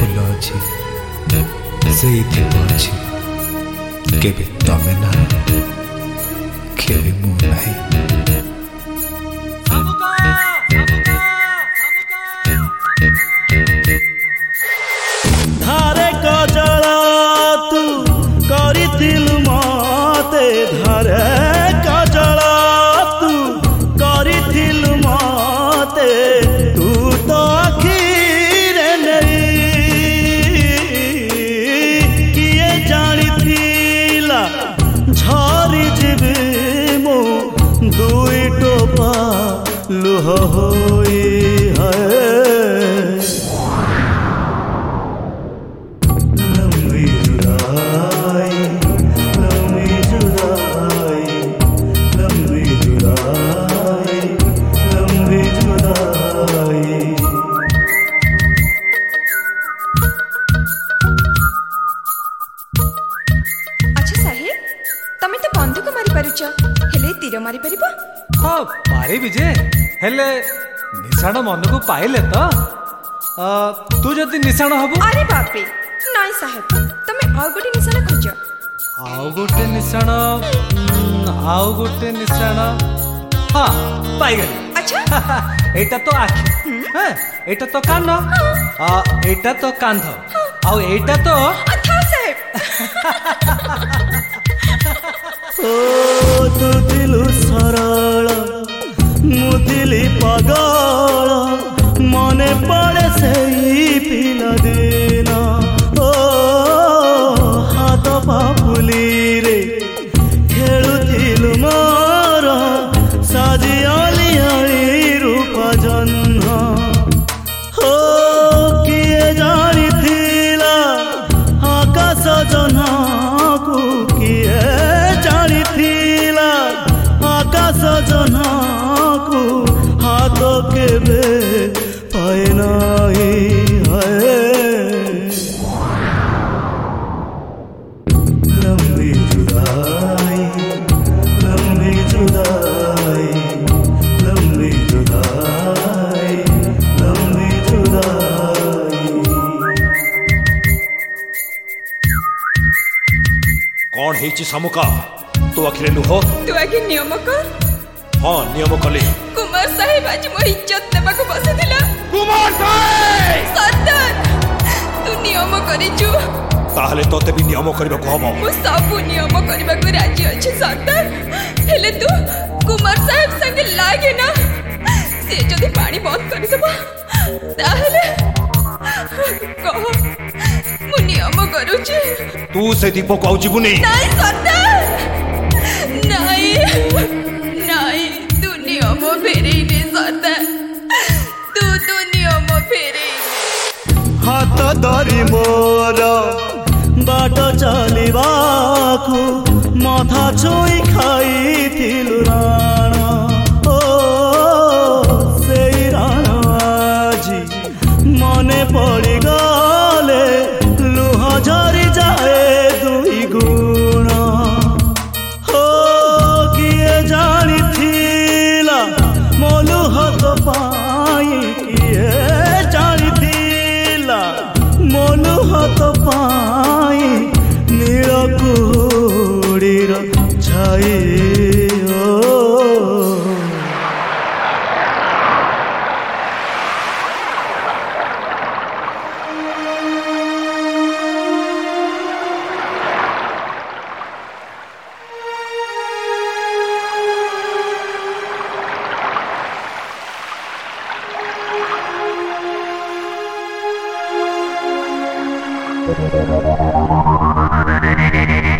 फूल अच्छी से दीप अच्छी केबे तमे ना केबे मु नाही धारे कजल तू करिथिलु मते धारे कजल तू करिथिलु मते तू तो आखिरे नहीं किए जानिथिला झरी जीवी मो दुई टोपा लुह होई है तीर मारी परिबा हाँ पारे विजे हेले निशाण मन को पाइले तो तू जदि निशाण हबु अरे बाप रे नाई साहेब तमे आउ गोटे निशाण खोज आउ गोटे निशाण हाँ पाई गली अच्छा एटा तो आखि हैं एटा तो कान एटा तो कांध आउ एटा तो था साहेब ओ तू दिलु सरल मुदिली पागल मने पड़े से पिला दिन ओ हाथ पापुली रे खेलुथिलु मोर साजी अली अली रूप जन्म हो किए जानिथिला आकाश जनकु किए जानिथिला आकाश जनकु हाथ केबे पाए नाही है लंबी जुदाई लंबी जुदाई लंबी जुदाई लंबी जुदाई कौन है सामुका तू आखिरे लुह तू आगे नियम कर हाँ नियम कली कुमार साहेब आज मोर इज्जत नेबा को बसदिला कुमार साहेब सरदार तू नियम करिचु ताहले तोते भी नियम करबा को हबो मु सब नियम करबा को राजी अछि सरदार हेले तू कुमार साहेब संग लागे ना से जदी पानी बंद कर देबो ताहले कह मु नियम करूची तू से दीपक को आउजिबु नहीं नहीं सरदार नहीं नहीं तू नियम फेरे ने सरदार तू नियम फेरे हाथ धरी मोर बाट चलिबाकु माथा छुई खाइथिलु राण ओ सेई राण आजी मने पड़ी गले लुह झरी जाए दुई गुण हो किए जानिथिला मोलु हाथ पाई किए जानिथिला मोलु हाथ पाई नीलकुड़ीर छाई Thank you.